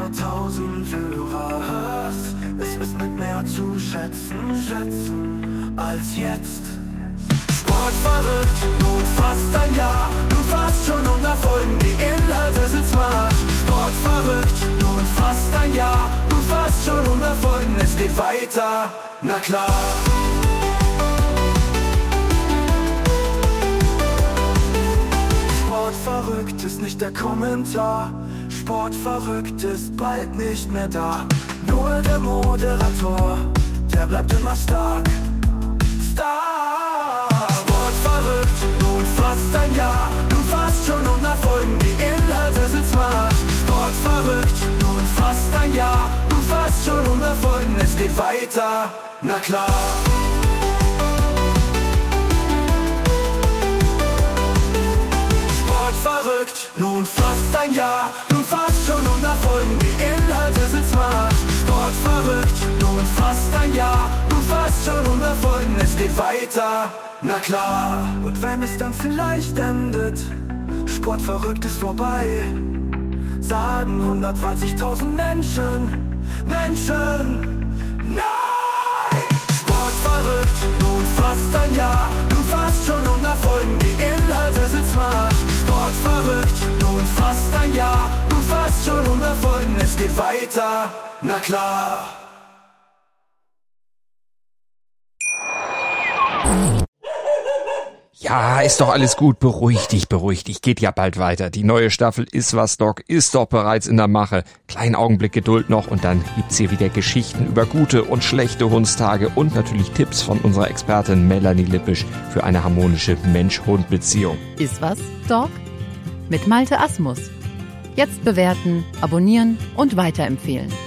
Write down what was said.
100.000 Hörer hörst, es ist mit mehr zu schätzen als jetzt. Sportverrückt, nun fast ein Jahr, du fast schon 100 Folgen, die Inhalte sind smart. Sportverrückt, nun fast ein Jahr, du fast schon 100 Folgen, es geht weiter, na klar. Sportverrückt ist nicht der Kommentar, Sportverrückt ist bald nicht mehr da. Nur der Moderator, der bleibt immer stark. Sportverrückt, nun fast ein Jahr, du fast schon 100 Folgen, die Inhalte sind smart. Sportverrückt, nun fast ein Jahr, du fast schon 100 Folgen, es geht weiter, na klar. Sportverrückt, nun fast ein Jahr, du fast schon 100 Folgen, die Inhalte sind smart. Sportverrückt, nun fast ein Jahr, du fast schon 100 Folgen, es geht weiter, na klar. Und wenn es dann vielleicht endet, Sportverrückt ist vorbei, sagen 120.000 Menschen, nein! Sportverrückt, nun fast ein Jahr, du fast schon 100 Folgen, die Inhalte sind smart. Sportverrückt, nun fast ein Jahr, du fast schon 100 Folgen, es geht weiter, na klar. Ja, ist doch alles gut, beruhig dich, geht ja bald weiter. Die neue Staffel Ist was, Doc ist doch bereits in der Mache. Kleinen Augenblick Geduld noch und dann gibt's hier wieder Geschichten über gute und schlechte Hundstage und natürlich Tipps von unserer Expertin Melanie Lippisch für eine harmonische Mensch-Hund-Beziehung. Ist was, Doc? Mit Malte Asmus. Jetzt bewerten, abonnieren und weiterempfehlen.